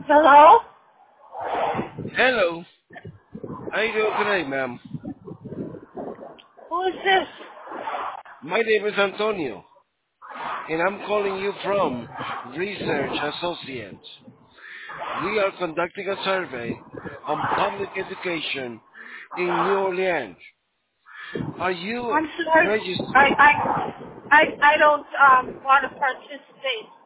Hello? Hello. How you doing today, ma'am? Who is this? My name is Antonio, and I'm calling you from Research Associates. We are conducting a survey on public education in New Orleans. Are you I'm sorry. registered? I don't want to participate.